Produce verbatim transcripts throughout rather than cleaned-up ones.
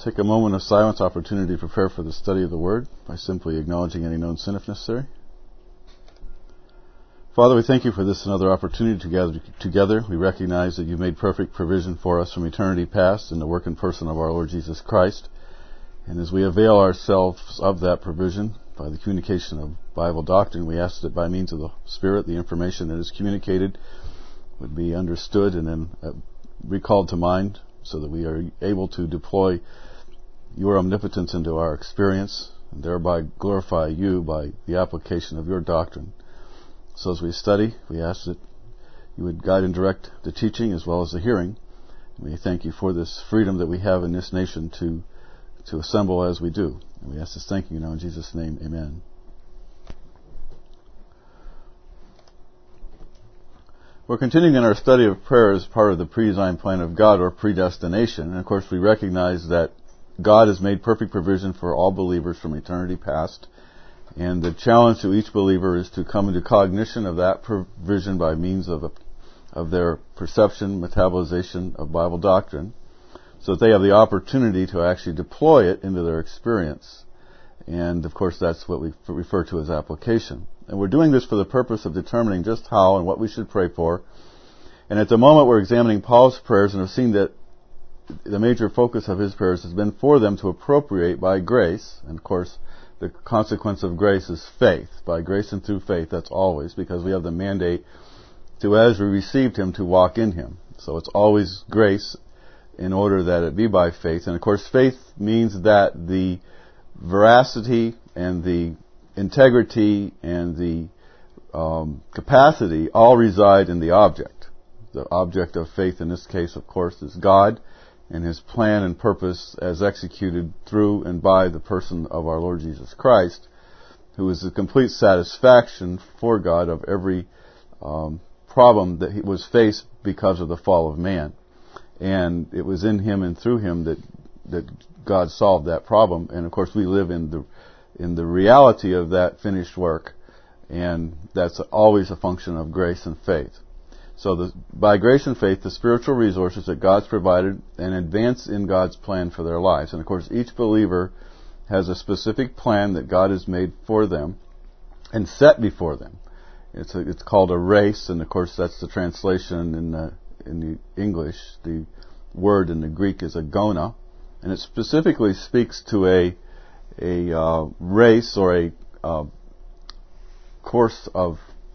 Take a moment of silence opportunity to prepare for the study of the Word by simply acknowledging any known sin if necessary. Father, we thank you for this another opportunity to gather together. We recognize that you've made perfect provision for us from eternity past in the work and person of our Lord Jesus Christ. And as we avail ourselves of that provision by the communication of Bible doctrine, we ask that by means of the Spirit, the information that is communicated would be understood and then uh, recalled to mind so that we are able to deploy your omnipotence into our experience and thereby glorify you by the application of your doctrine. So as we study, we ask that you would guide and direct the teaching as well as the hearing. And we thank you for this freedom that we have in this nation to to assemble as we do. And we ask this thanking you now in Jesus' name, amen. We're continuing in our study of prayer as part of the pre-design plan of God, or predestination. And of course we recognize that God has made perfect provision for all believers from eternity past. And the challenge to each believer is to come into cognition of that provision by means of a, of their perception, metabolization of Bible doctrine, so that they have the opportunity to actually deploy it into their experience. And of course that's what we refer to as application. And we're doing this for the purpose of determining just how and what we should pray for. And at the moment we're examining Paul's prayers and have seen that the major focus of his prayers has been for them to appropriate by grace. And of course the consequence of grace is faith. By grace and through faith, that's always, because we have the mandate to, as we received him, to walk in him. So it's always grace in order that it be by faith. And of course faith means that the veracity and the integrity and the um, capacity all reside in the object. The object of faith in this case, of course, is God and his plan and purpose as executed through and by the person of our Lord Jesus Christ, who is the complete satisfaction for God of every um, problem that he was faced because of the fall of man. And it was in him and through him that that God solved that problem. And of course we live in the in the reality of that finished work, and that's always a function of grace and faith. So the, by grace and faith, the spiritual resources that God's provided and advance in God's plan for their lives. And of course, each believer has a specific plan that God has made for them and set before them. It's a, it's called a race, and of course that's the translation in the, in the English. The word in the Greek is agona, and it specifically speaks to a a uh, race or a uh, course of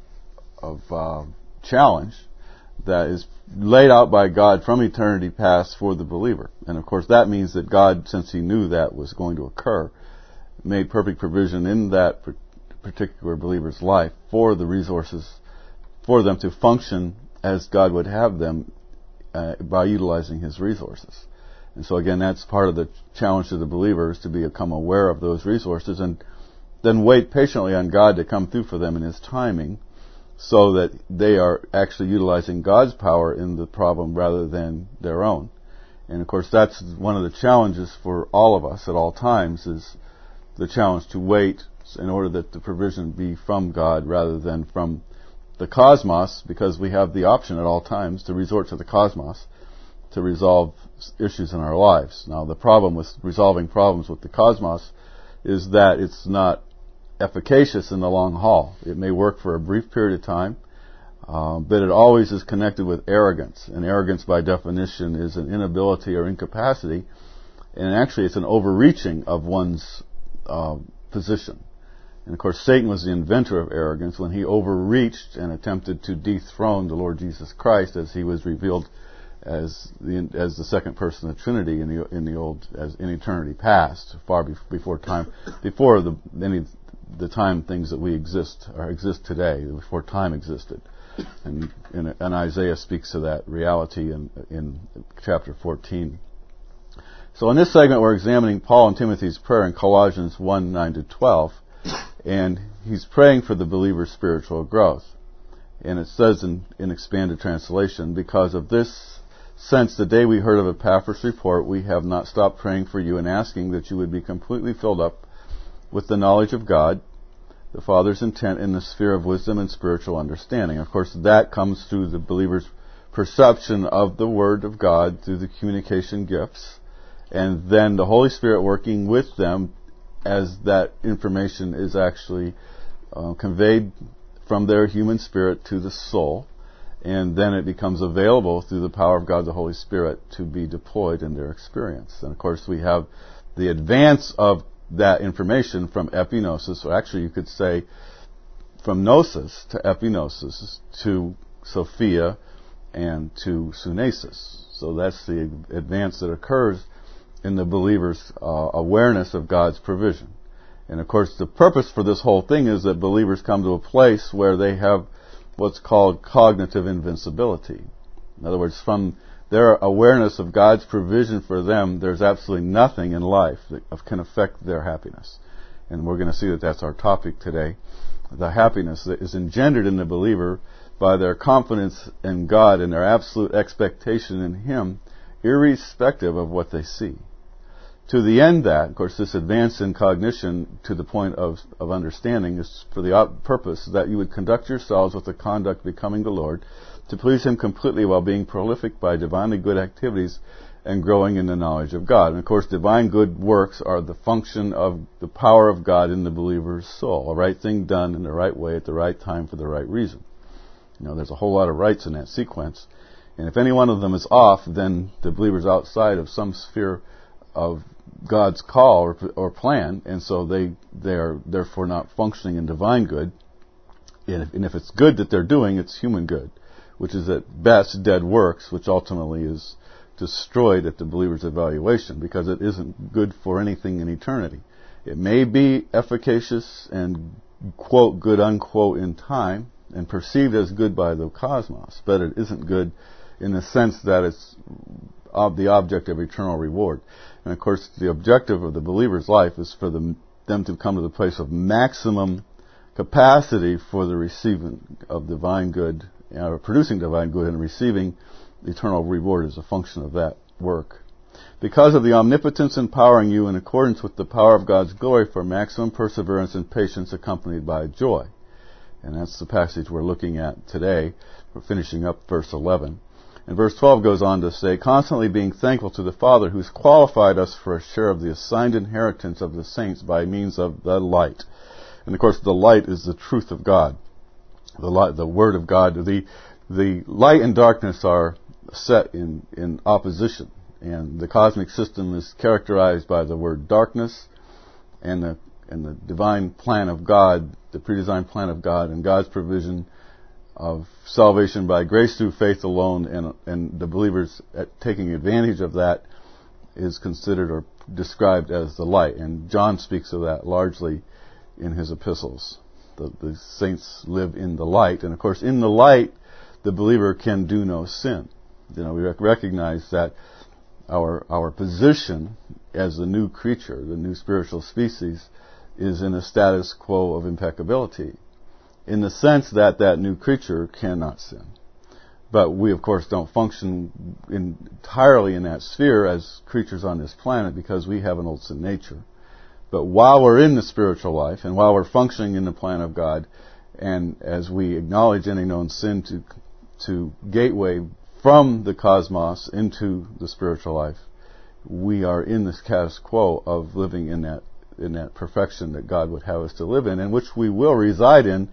of uh, challenge that is laid out by God from eternity past for the believer. And of course that means that God, since he knew that was going to occur, made perfect provision in that particular believer's life for the resources for them to function as God would have them uh, by utilizing his resources. And so again, that's part of the challenge to the believer, is to become aware of those resources and then wait patiently on God to come through for them in his timing, so that they are actually utilizing God's power in the problem rather than their own. And of course that's one of the challenges for all of us at all times, is the challenge to wait in order that the provision be from God rather than from the cosmos, because we have the option at all times to resort to the cosmos to resolve issues in our lives. Now the problem with resolving problems with the cosmos is that it's not efficacious in the long haul. It may work for a brief period of time, um, but it always is connected with arrogance. And arrogance, by definition, is an inability or incapacity, and actually it's an overreaching of one's uh, position. And of course Satan was the inventor of arrogance when he overreached and attempted to dethrone the Lord Jesus Christ as he was revealed as the as the second person of the Trinity in the in the old as in eternity past, far before time, before the any the time things that we exist or exist today, before time existed. And, and, and Isaiah speaks to that reality in in chapter fourteen. So in this segment we're examining Paul and Timothy's prayer in Colossians one, nine to twelve, and he's praying for the believer's spiritual growth. And it says in, in expanded translation, because of this since the day we heard of Epaphras' report, we have not stopped praying for you and asking that you would be completely filled up with the knowledge of God, the Father's intent in the sphere of wisdom and spiritual understanding. Of course, that comes through the believer's perception of the Word of God through the communication gifts, and then the Holy Spirit working with them as that information is actually uh, conveyed from their human spirit to the soul, and then it becomes available through the power of God the Holy Spirit to be deployed in their experience. And of course we have the advance of that information from epignosis, or actually you could say from gnosis to epignosis to Sophia and to sunesis. So that's the advance that occurs in the believer's uh, awareness of God's provision. And of course the purpose for this whole thing is that believers come to a place where they have what's called cognitive invincibility. In other words, from their awareness of God's provision for them, there's absolutely nothing in life that can affect their happiness. And we're going to see that that's our topic today. The happiness that is engendered in the believer by their confidence in God and their absolute expectation in Him, irrespective of what they see. To the end that, of course, this advance in cognition to the point of, of understanding is for the op- purpose that you would conduct yourselves with a conduct becoming the Lord, to please Him completely while being prolific by divinely good activities and growing in the knowledge of God. And of course, divine good works are the function of the power of God in the believer's soul. A right thing done in the right way at the right time for the right reason. You know, there's a whole lot of rights in that sequence. And if any one of them is off, then the believer's outside of some sphere of God's call or, or plan, and so they they are therefore not functioning in divine good. And if, and if it's good that they're doing, it's human good, which is at best dead works, which ultimately is destroyed at the believer's evaluation, because it isn't good for anything in eternity. It may be efficacious and quote good unquote in time and perceived as good by the cosmos, but it isn't good in the sense that it's of the object of eternal reward. And of course, the objective of the believer's life is for them, them to come to the place of maximum capacity for the receiving of divine good, or producing divine good and receiving eternal reward as a function of that work. Because of the omnipotence empowering you in accordance with the power of God's glory for maximum perseverance and patience accompanied by joy. And that's the passage we're looking at today. We're finishing up verse eleven. And verse twelve goes on to say, constantly being thankful to the Father who's qualified us for a share of the assigned inheritance of the saints by means of the light. And of course the light is the truth of God. The light, the Word of God. The, the light and darkness are set in, in opposition. And the cosmic system is characterized by the word darkness and the, and the divine plan of God, the predesigned plan of God and God's provision of salvation by grace through faith alone, and and the believers at taking advantage of that is considered or described as the light. And John speaks of that largely in his epistles. The, the saints live in the light, and of course in the light the believer can do no sin. You know, we rec- recognize that our our position as the new creature, the new spiritual species, is in a status quo of impeccability, in the sense that that new creature cannot sin. But we, of course, don't function in, entirely in that sphere as creatures on this planet because we have an old sin nature. But while we're in the spiritual life and while we're functioning in the plan of God, and as we acknowledge any known sin to to gateway from the cosmos into the spiritual life, we are in this status quo of living in that in that perfection that God would have us to live in, and which we will reside in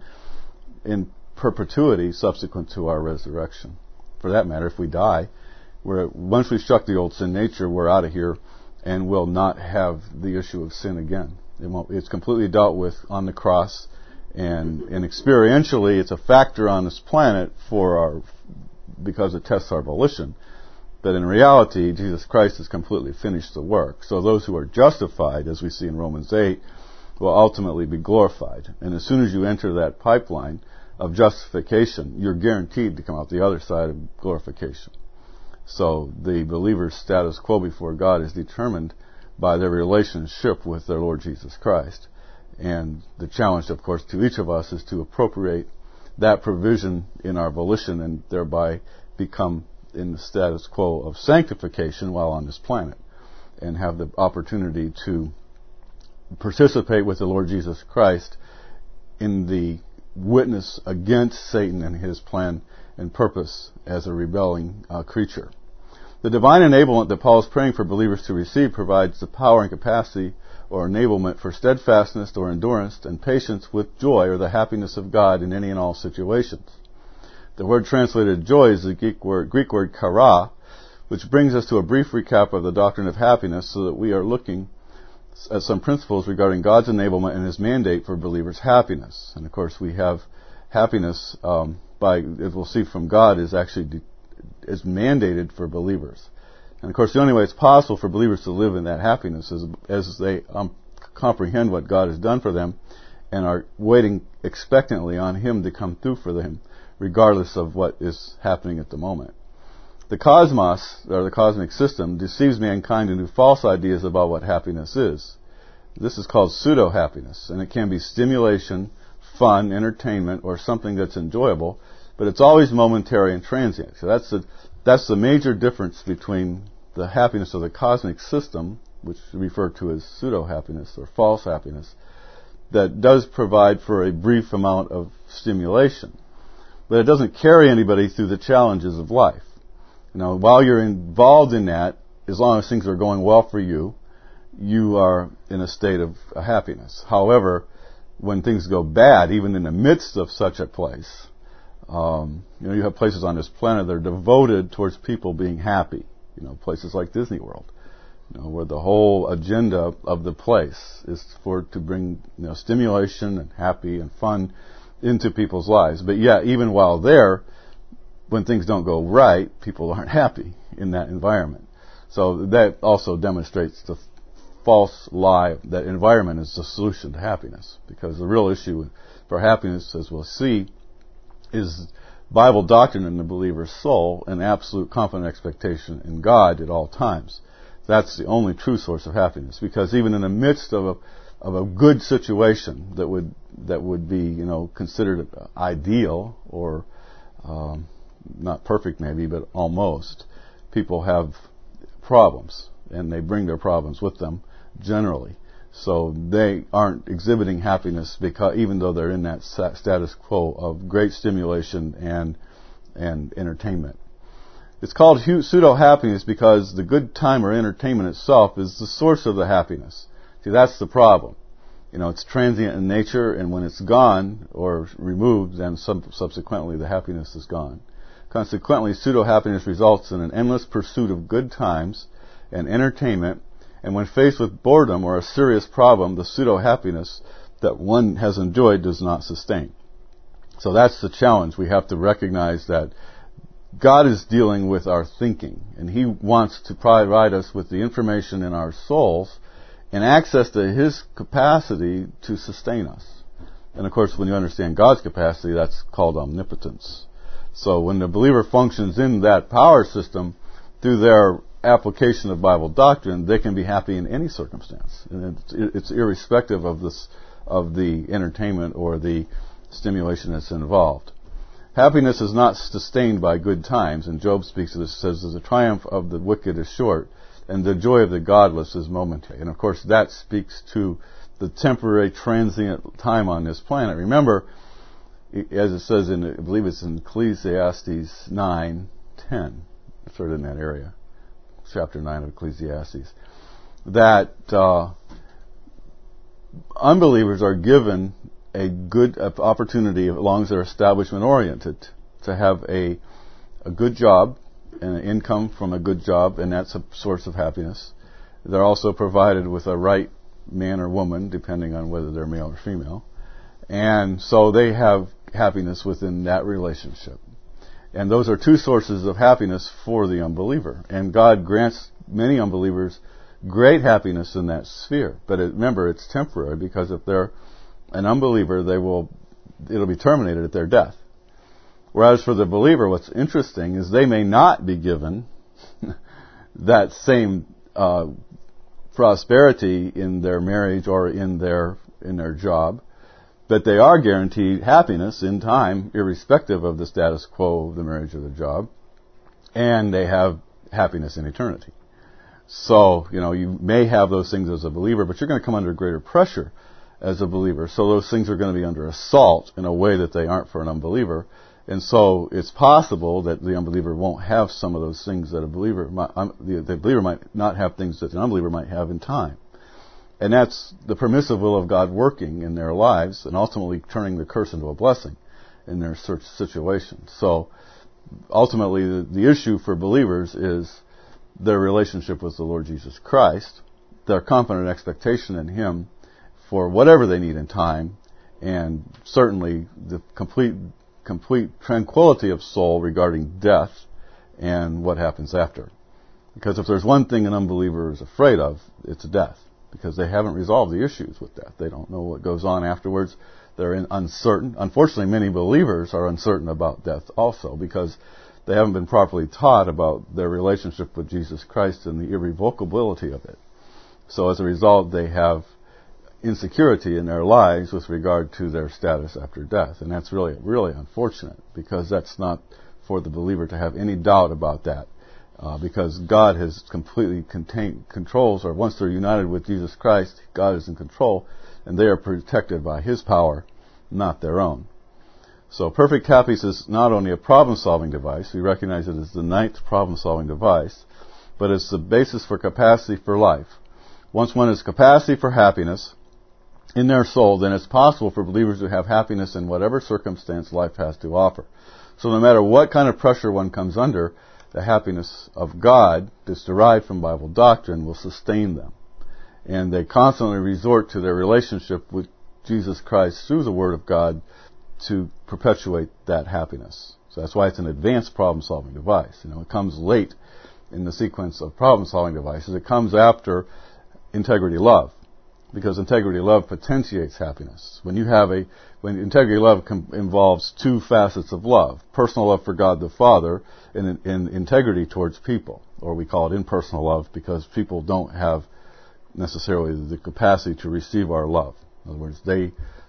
in perpetuity subsequent to our resurrection. For that matter, if we die, we're, once we've struck the old sin nature, we're out of here and will not have the issue of sin again. It won't, it's completely dealt with on the cross, and, and experientially it's a factor on this planet for our, because it tests our volition. But in reality, Jesus Christ has completely finished the work. So those who are justified, as we see in Romans eight, will ultimately be glorified. And as soon as you enter that pipeline of justification, you're guaranteed to come out the other side of glorification. So the believer's status quo before God is determined by their relationship with their Lord Jesus Christ. And the challenge, of course, to each of us is to appropriate that provision in our volition and thereby become in the status quo of sanctification while on this planet, and have the opportunity to participate with the Lord Jesus Christ in the witness against Satan and his plan and purpose as a rebelling uh, creature. The divine enablement that Paul is praying for believers to receive provides the power and capacity or enablement for steadfastness or endurance and patience with joy or the happiness of God in any and all situations. The word translated joy is the Greek word, Greek word chara, which brings us to a brief recap of the doctrine of happiness so that we are looking at some principles regarding God's enablement and His mandate for believers' happiness. And of course we have happiness um, by, as we'll see from God, is actually de- is mandated for believers. And of course the only way it's possible for believers to live in that happiness is as they um, comprehend what God has done for them and are waiting expectantly on Him to come through for them, regardless of what is happening at the moment. The cosmos, or the cosmic system, deceives mankind into false ideas about what happiness is. This is called pseudo-happiness, and it can be stimulation, fun, entertainment, or something that's enjoyable, but it's always momentary and transient. So that's the, that's the major difference between the happiness of the cosmic system, which we refer to as pseudo-happiness or false happiness, that does provide for a brief amount of stimulation. But it doesn't carry anybody through the challenges of life. You know, while you're involved in that, as long as things are going well for you, you are in a state of happiness. However, when things go bad, even in the midst of such a place, um, you know, you have places on this planet that are devoted towards people being happy. You know, places like Disney World, you know, where the whole agenda of the place is for to bring, you know, stimulation and happy and fun into people's lives. But yeah, even while there, when things don't go right, people aren't happy in that environment. So that also demonstrates the false lie that environment is the solution to happiness. Because the real issue for happiness, as we'll see, is Bible doctrine in the believer's soul and absolute confident expectation in God at all times. That's the only true source of happiness. Because even in the midst of a of a good situation that would that would be, you know, considered ideal or um, not perfect maybe, but almost, people have problems, and they bring their problems with them generally. So they aren't exhibiting happiness because even though they're in that status quo of great stimulation and and entertainment. It's called pseudo-happiness because the good time or entertainment itself is the source of the happiness. See, that's the problem. You know, it's transient in nature, and when it's gone or removed, then sub- subsequently the happiness is gone. Consequently, pseudo-happiness results in an endless pursuit of good times and entertainment, and when faced with boredom or a serious problem, the pseudo-happiness that one has enjoyed does not sustain. So that's the challenge. We have to recognize that God is dealing with our thinking, and He wants to provide us with the information in our souls and access to His capacity to sustain us. And of course, when you understand God's capacity, that's called omnipotence. So when the believer functions in that power system through their application of Bible doctrine, they can be happy in any circumstance. And it's, it's irrespective of this, of the entertainment or the stimulation that's involved. Happiness is not sustained by good times, and Job speaks of this, says, the triumph of the wicked is short, and the joy of the godless is momentary. And of course, that speaks to the temporary, transient time on this planet. Remember, as it says in, I believe it's in Ecclesiastes nine ten, sort of in that area, chapter nine of Ecclesiastes, that uh, unbelievers are given a good opportunity, as long as they're establishment oriented, to have a a good job and an income from a good job, and that's a source of happiness. They're also provided with a right man or woman, depending on whether they're male or female, and so they have happiness within that relationship. And those are two sources of happiness for the unbeliever. And God grants many unbelievers great happiness in that sphere. But it, remember, it's temporary, because if they're an unbeliever, they will, it'll be terminated at their death. Whereas for the believer, what's interesting is they may not be given that same uh, prosperity in their marriage or in their in their job, but they are guaranteed happiness in time, irrespective of the status quo of the marriage or the job, and they have happiness in eternity. So, you know, you may have those things as a believer, but you're going to come under greater pressure as a believer. So those things are going to be under assault in a way that they aren't for an unbeliever. And so it's possible that the unbeliever won't have some of those things that a believer might, um, the, the believer might not have things that the unbeliever might have in time. And that's the permissive will of God working in their lives and ultimately turning the curse into a blessing in their search situation. So ultimately the, the issue for believers is their relationship with the Lord Jesus Christ, their confident expectation in Him for whatever they need in time, and certainly the complete complete tranquility of soul regarding death and what happens after. Because if there's one thing an unbeliever is afraid of, it's death. Because they haven't resolved the issues with death. They don't know what goes on afterwards. They're in uncertain. Unfortunately, many believers are uncertain about death also because they haven't been properly taught about their relationship with Jesus Christ and the irrevocability of it. So as a result, they have insecurity in their lives with regard to their status after death. And that's really, really unfortunate because that's not for the believer to have any doubt about that. Uh, because God has completely contained, controls, or once they're united with Jesus Christ, God is in control, and they are protected by His power, not their own. So perfect happiness is not only a problem-solving device, we recognize it as the ninth problem-solving device, but it's the basis for capacity for life. Once one has capacity for happiness in their soul, then it's possible for believers to have happiness in whatever circumstance life has to offer. So no matter what kind of pressure one comes under, the happiness of God that's derived from Bible doctrine will sustain them. And they constantly resort to their relationship with Jesus Christ through the Word of God to perpetuate that happiness. So that's why it's an advanced problem-solving device. You know, it comes late in the sequence of problem-solving devices. It comes after integrity love, because integrity love potentiates happiness. When you have a, when integrity love com- involves two facets of love: personal love for God the Father and, and integrity towards people, or we call it impersonal love because people don't have necessarily the capacity to receive our love. In other words, they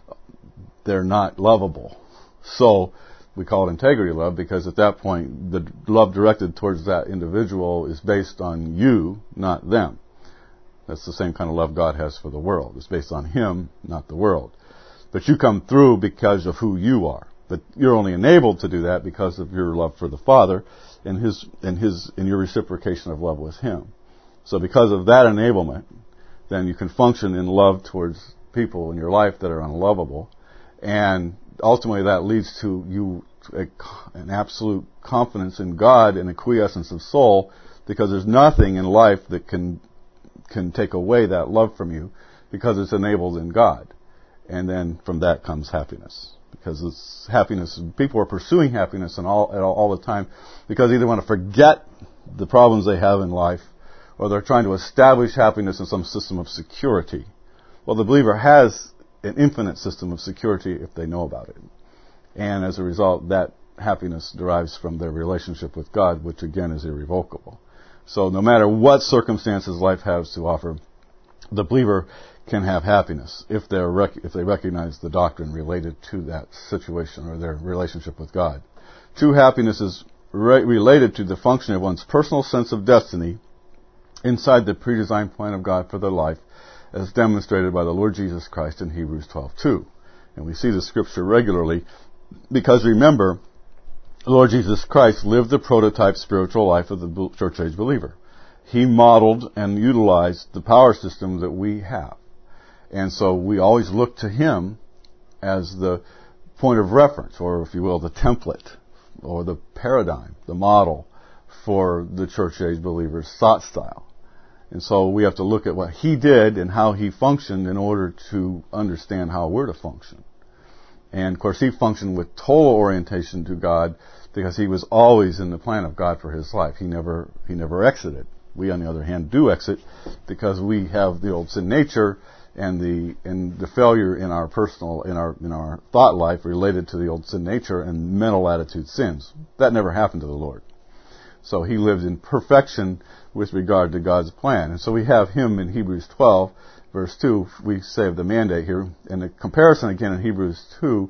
they're not lovable. So we call it integrity love because at that point the love directed towards that individual is based on you, not them. That's the same kind of love God has for the world. It's based on Him, not the world. But you come through because of who you are. But you're only enabled to do that because of your love for the Father and His and His and your reciprocation of love with Him. So because of that enablement, then you can function in love towards people in your life that are unlovable, and ultimately that leads to you a, an absolute confidence in God and a quiescence of soul, because there's nothing in life that can can take away that love from you, because it's enabled in God. And then from that comes happiness, because it's happiness. People are pursuing happiness and all, all all the time because they either want to forget the problems they have in life, or they're trying to establish happiness in some system of security. Well, the believer has an infinite system of security if they know about it. And as a result, that happiness derives from their relationship with God, which again is irrevocable. So no matter what circumstances life has to offer, the believer can have happiness if they're rec- if they recognize the doctrine related to that situation or their relationship with God. True happiness is re- related to the function of one's personal sense of destiny inside the pre-designed plan of God for their life, as demonstrated by the Lord Jesus Christ in Hebrews twelve two. And we see the scripture regularly because, remember, the Lord Jesus Christ lived the prototype spiritual life of the church age believer. He modeled and utilized the power system that we have. And so we always look to Him as the point of reference, or if you will, the template, or the paradigm, the model for the church age believer's thought style. And so we have to look at what He did and how He functioned in order to understand how we're to function. And of course He functioned with total orientation to God because He was always in the plan of God for His life. He never, He never exited. We, on the other hand, do exit because we have the old sin nature and the and the failure in our personal in our in our thought life related to the old sin nature and mental attitude sins. That never happened to the Lord. So He lived in perfection with regard to God's plan. And so we have Him in Hebrews twelve, verse two, we say of the mandate here. And the comparison again in Hebrews two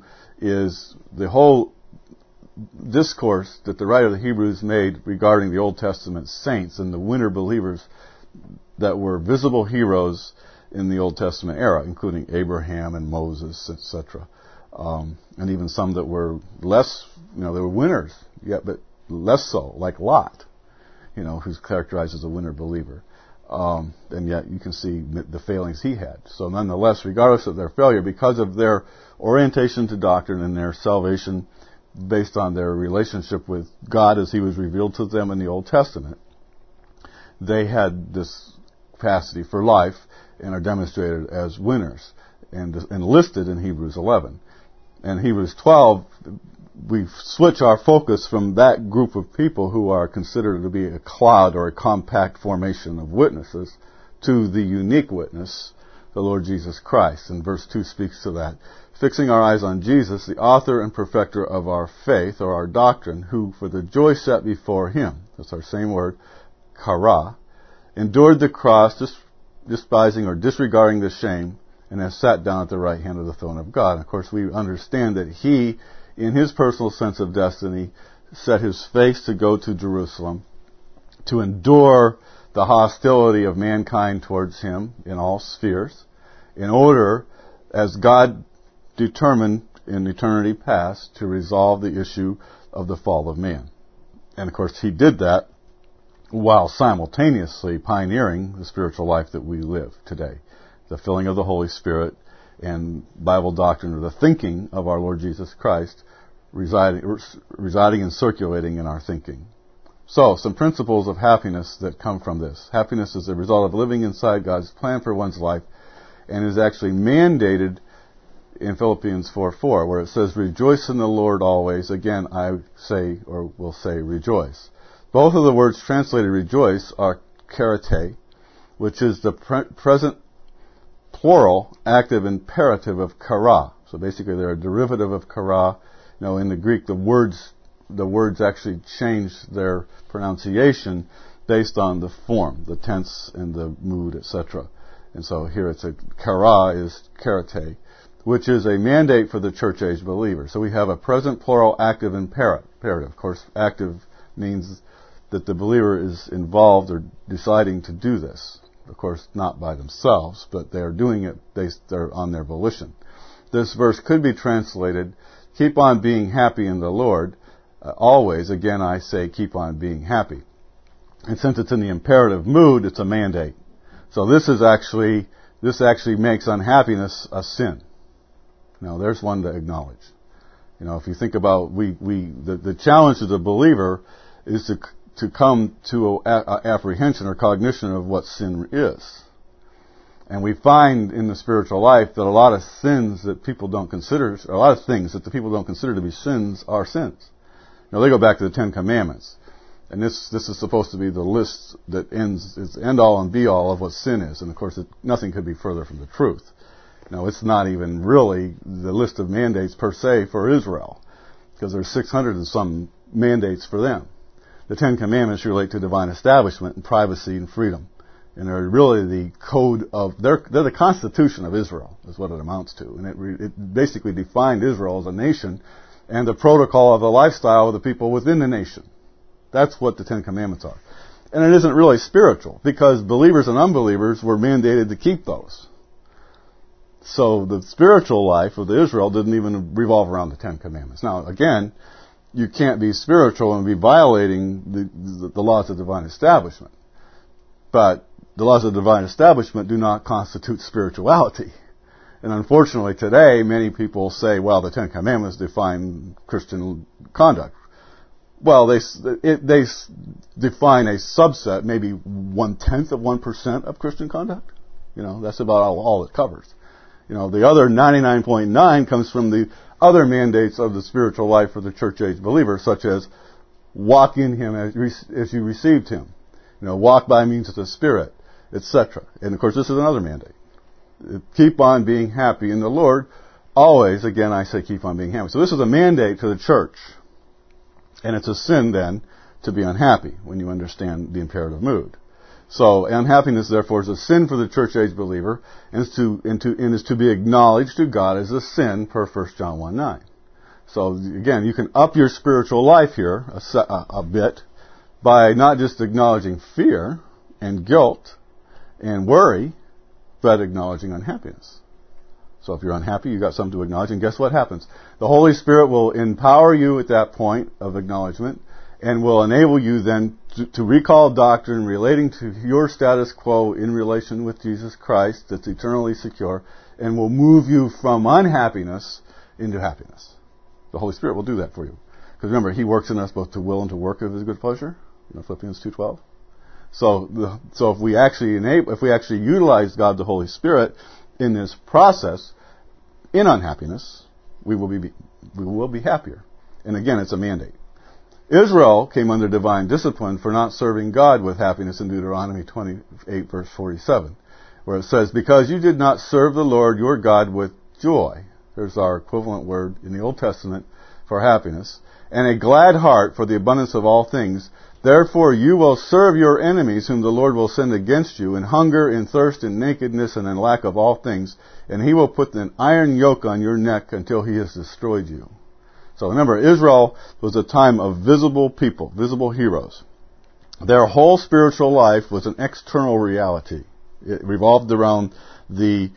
is the whole discourse that the writer of the Hebrews made regarding the Old Testament saints and the winter believers that were visible heroes in the Old Testament era, including Abraham and Moses, et cetera. Um, and even some that were less, you know, they were winners, yet, but less so, like Lot, you know, who's characterized as a winner believer. Um, and yet you can see the failings he had. So nonetheless, regardless of their failure, because of their orientation to doctrine and their salvation based on their relationship with God as he was revealed to them in the Old Testament, they had this capacity for life and are demonstrated as winners and, and listed in Hebrews eleven. And Hebrews twelve, we switch our focus from that group of people who are considered to be a cloud or a compact formation of witnesses to the unique witness, the Lord Jesus Christ. And verse two speaks to that. Fixing our eyes on Jesus, the author and perfecter of our faith, or our doctrine, who for the joy set before him, that's our same word, kara, endured the cross, dis- despising or disregarding the shame, and has sat down at the right hand of the throne of God. And of course, we understand that he, in his personal sense of destiny, set his face to go to Jerusalem, to endure the hostility of mankind towards him in all spheres, in order, as God determined in eternity past, to resolve the issue of the fall of man. And of course, he did that while simultaneously pioneering the spiritual life that we live today. The filling of the Holy Spirit and Bible doctrine, or the thinking of our Lord Jesus Christ, residing, residing and circulating in our thinking. So, some principles of happiness that come from this. Happiness is the result of living inside God's plan for one's life, and is actually mandated in Philippians four four, where it says, rejoice in the Lord always. Again, I say, or will say, rejoice. Both of the words translated rejoice are karate, which is the pre- present plural active imperative of kara. So basically they're a derivative of kara. You know, in the Greek, the words, the words actually change their pronunciation based on the form, the tense and the mood, et cetera. And so here it's a kara is karate, which is a mandate for the church age believer. So we have a present plural active imperative. Of course, active means that the believer is involved or deciding to do this. Of course, not by themselves, but they are doing it based on their volition. This verse could be translated, keep on being happy in the Lord. Uh, always, again, I say, keep on being happy. And since it's in the imperative mood, it's a mandate. So this is actually, this actually makes unhappiness a sin. Now, there's one to acknowledge. You know, if you think about, we, we, the, the challenge to the believer is to, to come to a, a apprehension or cognition of what sin is. And we find in the spiritual life that a lot of sins that people don't consider, a lot of things that the people don't consider to be sins are sins. Now, they go back to the Ten Commandments. And this, this is supposed to be the list that ends, it's the end all and be all of what sin is. And of course, it, nothing could be further from the truth. Now, it's not even really the list of mandates per se for Israel, because there's six hundred and some mandates for them. The Ten Commandments relate to divine establishment and privacy and freedom. And they're really the code of, they're, they're the constitution of Israel, is what it amounts to. And it, re, it basically defined Israel as a nation and the protocol of the lifestyle of the people within the nation. That's what the Ten Commandments are. And it isn't really spiritual, because believers and unbelievers were mandated to keep those. So the spiritual life of the Israel didn't even revolve around the Ten Commandments. Now, again, you can't be spiritual and be violating the, the, the laws of divine establishment. But the laws of divine establishment do not constitute spirituality. And unfortunately today, many people say, well, the Ten Commandments define Christian conduct. Well, they, it, they define a subset, maybe one-tenth of one percent of Christian conduct. You know, that's about all, all it covers. You know, the other ninety-nine point nine comes from the other mandates of the spiritual life for the church age believer, such as walk in him as, as you received him. You know, walk by means of the Spirit, et cetera. And of course, this is another mandate. Keep on being happy in the Lord. Always, again, I say keep on being happy. So this is a mandate to the church. And it's a sin, then, to be unhappy when you understand the imperative mood. So unhappiness, therefore, is a sin for the church age believer, and is to, and to, and is to be acknowledged to God as a sin per First John one nine. So again, you can up your spiritual life here a, a, a bit by not just acknowledging fear and guilt and worry, but acknowledging unhappiness. So if you're unhappy, you've got something to acknowledge, and guess what happens? The Holy Spirit will empower you at that point of acknowledgement, and will enable you then to, to recall doctrine relating to your status quo in relation with Jesus Christ that's eternally secure, and will move you from unhappiness into happiness. The Holy Spirit will do that for you. Because remember, He works in us both to will and to work of His good pleasure. You know, Philippians two twelve. So, the, so if we actually enable, if we actually utilize God the Holy Spirit in this process, in unhappiness, we will be we will be happier. And again, it's a mandate. Israel came under divine discipline for not serving God with happiness in Deuteronomy twenty-eight, verse forty-seven, where it says, "Because you did not serve the Lord your God with joy," there's our equivalent word in the Old Testament for happiness, "and a glad heart for the abundance of all things, therefore you will serve your enemies whom the Lord will send against you in hunger, in thirst, in nakedness, and in lack of all things, and He will put an iron yoke on your neck until He has destroyed you." So remember, Israel was a time of visible people, visible heroes. Their whole spiritual life was an external reality. It revolved around the,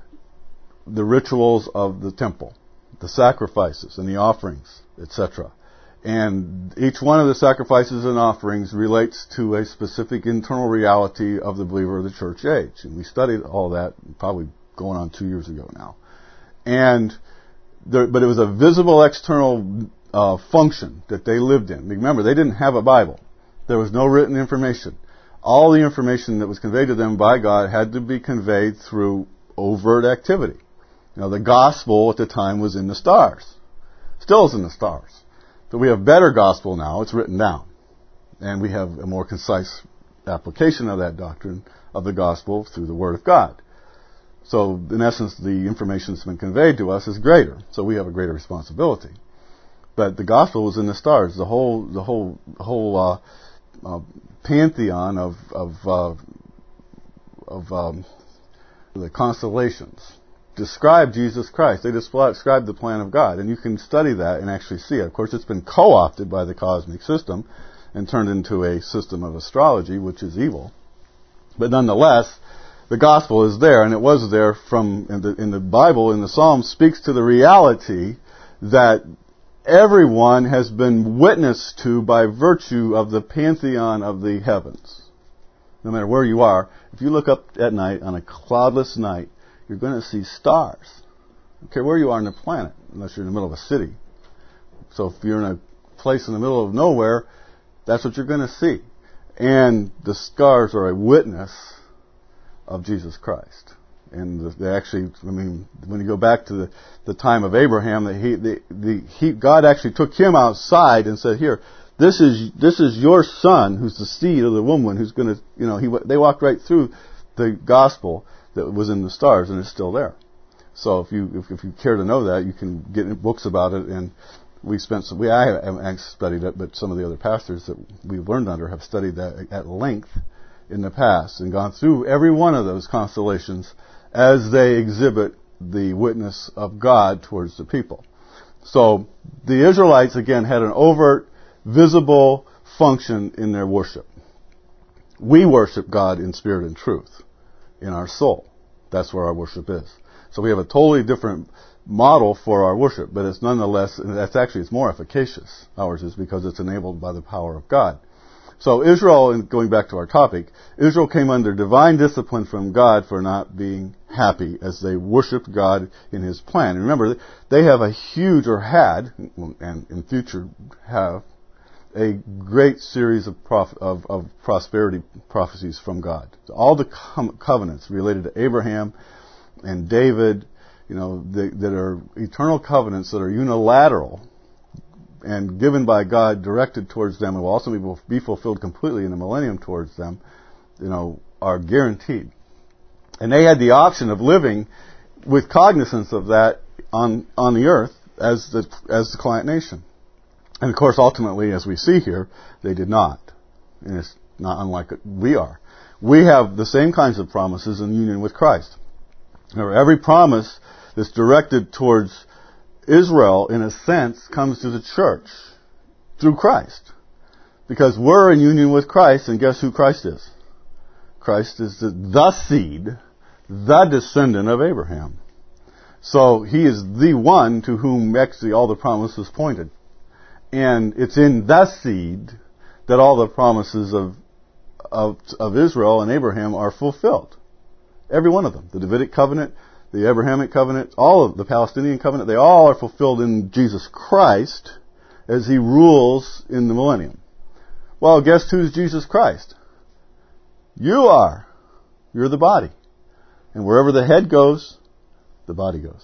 the rituals of the temple, the sacrifices and the offerings, et cetera. And each one of the sacrifices and offerings relates to a specific internal reality of the believer of the church age. And we studied all that probably going on two years ago now. And there, but it was a visible external uh, function that they lived in. Remember, they didn't have a Bible. There was no written information. All the information that was conveyed to them by God had to be conveyed through overt activity. You know, the gospel at the time was in the stars. Still is in the stars. But we have better gospel now. It's written down. And we have a more concise application of that doctrine of the gospel through the Word of God. So, in essence, the information that's been conveyed to us is greater. So we have a greater responsibility. But the gospel was in the stars. The whole, the whole, whole uh, uh, pantheon of of uh, of um, the constellations describe Jesus Christ. They describe the plan of God, and you can study that and actually see it. Of course, it's been co-opted by the cosmic system and turned into a system of astrology, which is evil. But nonetheless, the gospel is there, and it was there from in the, in the Bible, in the Psalms, speaks to the reality that everyone has been witnessed to by virtue of the pantheon of the heavens. No matter where you are, if you look up at night on a cloudless night, you're going to see stars. I don't care where you are on the planet, unless you're in the middle of a city. So if you're in a place in the middle of nowhere, that's what you're going to see. And the stars are a witness of Jesus Christ. And they actually, I mean, when you go back to the, the time of Abraham, the, he, the, the, he, God actually took him outside and said, "Here, this is this is your son, who's the seed of the woman, who's going to," you know, he they walked right through the gospel that was in the stars, and it's still there. So if you if, if you care to know that, you can get books about it. And we spent some, we I haven't studied it, but some of the other pastors that we've learned under have studied that at length in the past and gone through every one of those constellations as they exhibit the witness of God towards the people. So the Israelites, again, had an overt, visible function in their worship. We worship God in spirit and truth, in our soul. That's where our worship is. So we have a totally different model for our worship, but it's nonetheless, and that's actually, it's more efficacious. Ours is, because it's enabled by the power of God. So Israel, and going back to our topic, Israel came under divine discipline from God for not being happy as they worshipped God in His plan. And remember, they have a huge, or had, and in future have, a great series of, prof, of, of prosperity prophecies from God. So all the com- covenants related to Abraham and David, you know, the, that are eternal covenants that are unilateral and given by God, directed towards them, and will also be fulfilled completely in the millennium towards them, you know, are guaranteed. And they had the option of living with cognizance of that on on the earth as the as the client nation. And of course, ultimately, as we see here, they did not. And it's not unlike we are. We have the same kinds of promises in union with Christ. Now, every promise that's directed towards Israel, in a sense, comes to the church through Christ. Because we're in union with Christ, and guess who Christ is? Christ is the, the seed, the descendant of Abraham. So he is the one to whom actually all the promises pointed. And it's in that seed that all the promises of, of, of Israel and Abraham are fulfilled. Every one of them. The Davidic covenant, the Abrahamic covenant, all of the Palestinian covenant, they all are fulfilled in Jesus Christ as he rules in the millennium. Well, guess who's Jesus Christ? You are. You're the body. And wherever the head goes, the body goes.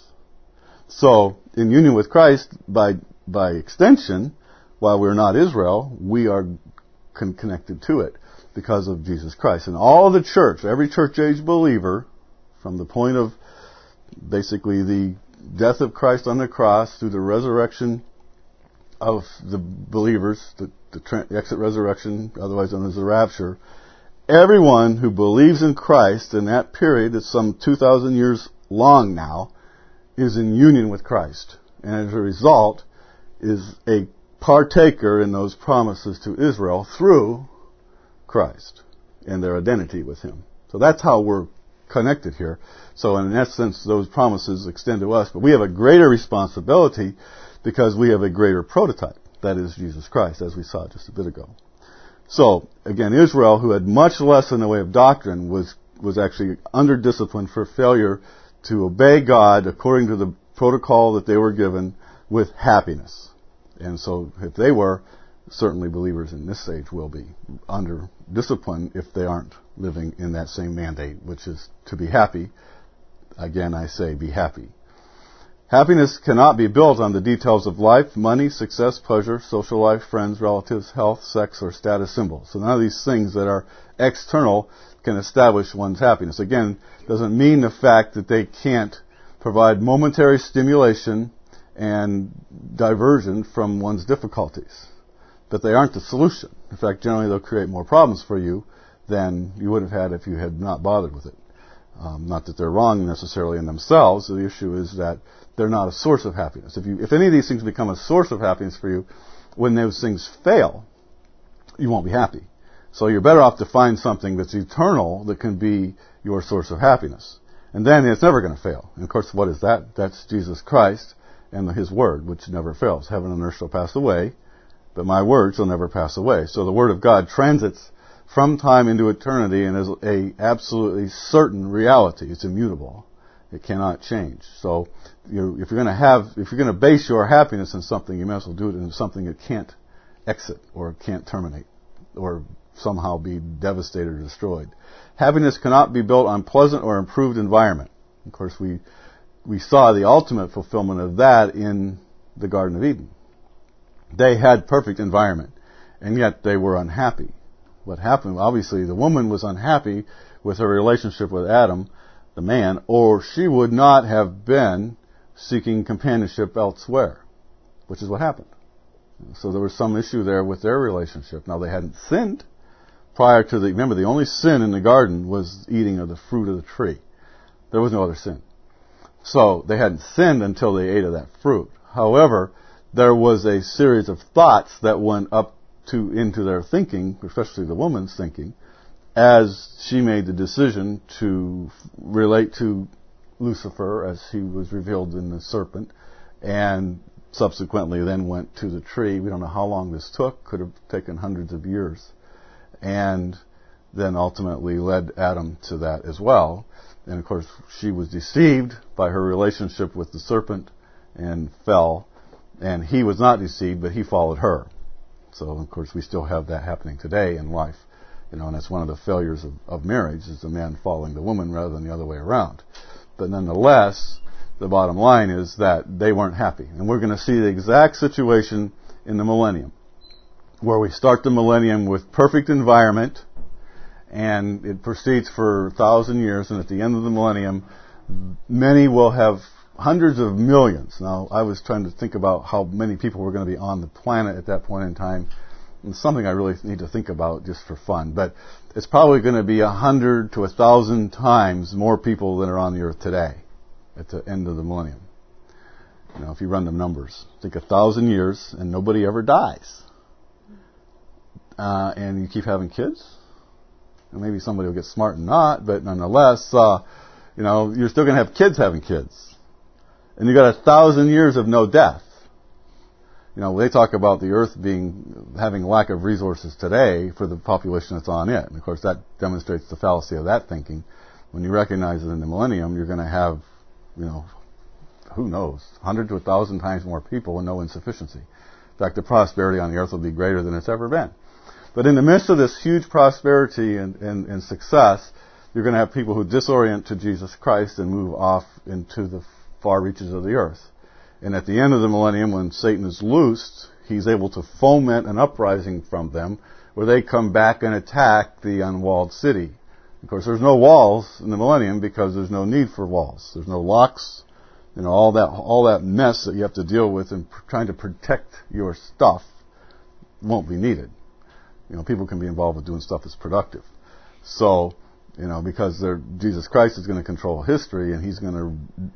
So, in union with Christ, by by extension, while we're not Israel, we are con- connected to it because of Jesus Christ. And all the church, every church age believer, from the point of basically the death of Christ on the cross through the resurrection of the believers, the, the tra- exit resurrection, otherwise known as the rapture, everyone who believes in Christ in that period, it's some two thousand years long now, is in union with Christ. And as a result, is a partaker in those promises to Israel through Christ and their identity with Him. So that's how we're connected here. So in essence, those promises extend to us, but we have a greater responsibility because we have a greater prototype. That is Jesus Christ, as we saw just a bit ago. So, again, Israel, who had much less in the way of doctrine, was, was actually under discipline for failure to obey God according to the protocol that they were given with happiness. And so, if they were, certainly believers in this age will be under discipline if they aren't living in that same mandate, which is to be happy. Again, I say be happy. Happiness cannot be built on the details of life, money, success, pleasure, social life, friends, relatives, health, sex, or status symbols. So none of these things that are external can establish one's happiness. Again, doesn't mean the fact that they can't provide momentary stimulation and diversion from one's difficulties. But they aren't the solution. In fact, generally they'll create more problems for you than you would have had if you had not bothered with it. Um, not that they're wrong necessarily in themselves. The issue is that they're not a source of happiness. If you, if any of these things become a source of happiness for you, when those things fail, you won't be happy. So you're better off to find something that's eternal that can be your source of happiness. And then it's never going to fail. And of course, what is that? That's Jesus Christ and His Word, which never fails. Heaven and earth shall pass away, but my word shall never pass away. So the Word of God transits from time into eternity and is a absolutely certain reality. It's immutable. It cannot change. So you, if you're going to have, if you're going to base your happiness in something, you might as well do it in something that can't exit or can't terminate or somehow be devastated or destroyed. Happiness cannot be built on pleasant or improved environment. Of course, we we saw the ultimate fulfillment of that in the Garden of Eden. They had perfect environment, and yet they were unhappy. What happened? Obviously, the woman was unhappy with her relationship with Adam, the man, or she would not have been seeking companionship elsewhere, which is what happened. So there was some issue there with their relationship. Now, they hadn't sinned prior to the, remember, the only sin in the garden was eating of the fruit of the tree. There was no other sin. So they hadn't sinned until they ate of that fruit. However, there was a series of thoughts that went up to into their thinking, especially the woman's thinking, as she made the decision to relate to Lucifer as he was revealed in the serpent, and subsequently then went to the tree. We don't know how long this took. Could have taken hundreds of years. And then ultimately led Adam to that as well. And of course, she was deceived by her relationship with the serpent and fell. And he was not deceived, but he followed her. So, of course, we still have that happening today in life. You know, and that's one of the failures of, of marriage, is the man following the woman rather than the other way around. But nonetheless, the bottom line is that they weren't happy. And we're going to see the exact situation in the millennium, where we start the millennium with perfect environment, and it proceeds for a thousand years, and at the end of the millennium, many will have hundreds of millions. Now, I was trying to think about how many people were going to be on the planet at that point in time. It's something I really need to think about just for fun. But it's probably going to be a hundred to a thousand times more people than are on the earth today at the end of the millennium. You know, if you run the numbers, think a thousand years and nobody ever dies. Uh, and you keep having kids. And maybe somebody will get smart and not, but nonetheless, uh, you know, you're still going to have kids having kids. And you got a thousand years of no death. You know, they talk about the earth being, having lack of resources today for the population that's on it. And of course that demonstrates the fallacy of that thinking. When you recognize that in the millennium you're going to have, you know, who knows, one hundred to a thousand times more people and no insufficiency. In fact, the prosperity on the earth will be greater than it's ever been. But in the midst of this huge prosperity and, and, and success, you're going to have people who disorient to Jesus Christ and move off into the far reaches of the earth. And at the end of the millennium, when Satan is loosed, he's able to foment an uprising from them where they come back and attack the unwalled city. Of course, there's no walls in the millennium because there's no need for walls. There's no locks. You know, all that all that mess that you have to deal with in pr- trying to protect your stuff won't be needed. You know, people can be involved with doing stuff that's productive. So, you know, because Jesus Christ is going to control history, and he's going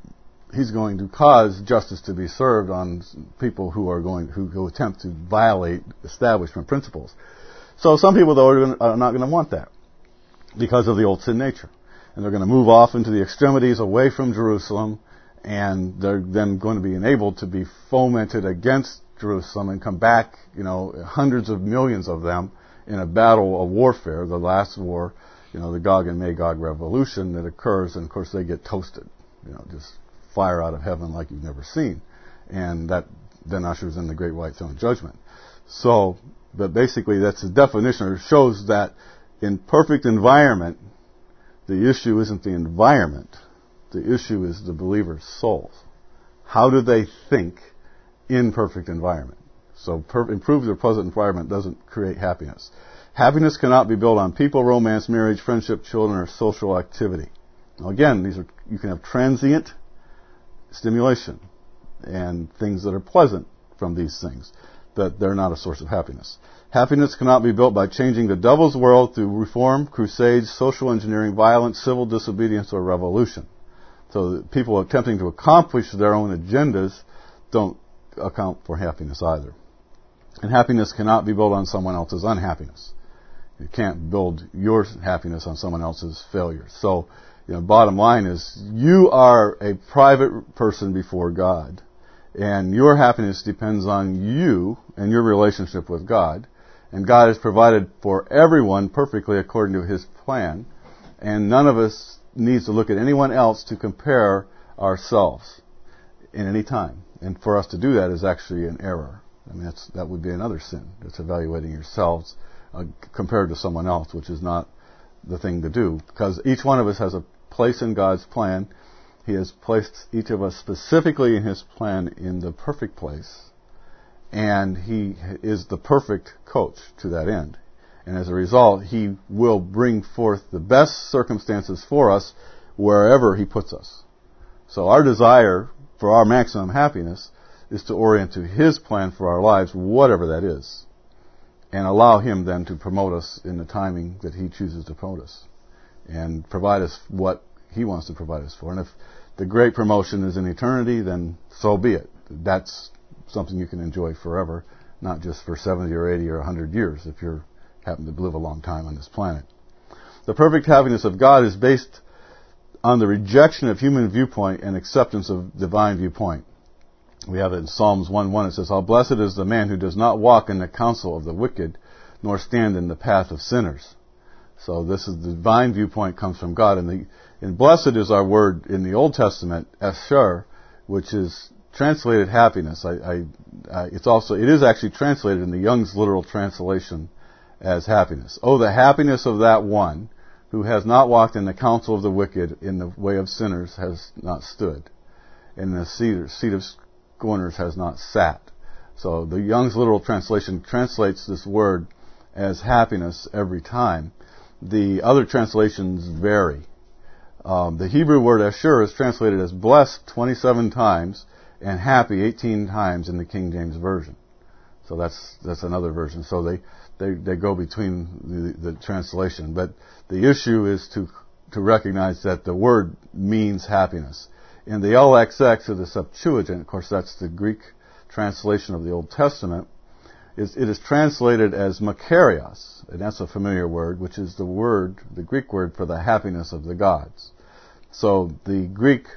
to he's going to cause justice to be served on people who are going who, who attempt to violate establishment principles. So some people, though, are, are not going to want that because of the old sin nature, and they're going to move off into the extremities away from Jerusalem, and they're then going to be enabled to be fomented against Jerusalem and come back, you know, hundreds of millions of them in a battle of warfare, the last war, you know, the Gog and Magog revolution that occurs, and of course they get toasted, you know, just fire out of heaven like you've never seen. And that then ushers in the Great White Throne Judgment. So, but basically that's the definition, or shows that in perfect environment, the issue isn't the environment. The issue is the believer's souls. How do they think in perfect environment? So per- improved or pleasant environment doesn't create happiness. Happiness cannot be built on people, romance, marriage, friendship, children, or social activity. Now again, these are, you can have transient stimulation and things that are pleasant from these things, but they're not a source of happiness. Happiness cannot be built by changing the devil's world through reform, crusades, social engineering, violence, civil disobedience, or revolution. So people attempting to accomplish their own agendas don't account for happiness either. And happiness cannot be built on someone else's unhappiness. You can't build your happiness on someone else's failures. So, you know, bottom line is, you are a private person before God, and your happiness depends on you and your relationship with God. And God has provided for everyone perfectly according to His plan, and none of us needs to look at anyone else to compare ourselves in any time. And for us to do that is actually an error. I mean, that's, that would be another sin. It's evaluating yourselves uh, compared to someone else, which is not the thing to do. Because each one of us has a place in God's plan. He has placed each of us specifically in His plan in the perfect place. And He is the perfect coach to that end. And as a result, He will bring forth the best circumstances for us wherever He puts us. So our desire for our maximum happiness is to orient to His plan for our lives, whatever that is, and allow Him then to promote us in the timing that He chooses to promote us, and provide us what He wants to provide us for. And if the great promotion is in eternity, then so be it. That's something you can enjoy forever, not just for seventy or eighty or one hundred years if you're happen to live a long time on this planet. The perfect happiness of God is based on the rejection of human viewpoint and acceptance of divine viewpoint. We have it in Psalms one one. It says, "How blessed is the man who does not walk in the counsel of the wicked, nor stand in the path of sinners." So this is the divine viewpoint comes from God. And the and blessed is our word in the Old Testament, asher, which is translated happiness. I, I, I, it's also it is actually translated in the Young's literal translation as happiness. Oh, the happiness of that one who has not walked in the counsel of the wicked, in the way of sinners has not stood, and in the seat, seat of scorners has not sat. So the Young's literal translation translates this word as happiness every time. The other translations vary. Um, the Hebrew word asher is translated as blessed twenty-seven times and happy eighteen times in the King James Version. So that's that's another version. So they They, they go between the, the translation. But the issue is to to recognize that the word means happiness. In the L X X of the Septuagint, of course that's the Greek translation of the Old Testament, is, it is translated as makarios, and that's a familiar word, which is the word, the Greek word for the happiness of the gods. So the Greek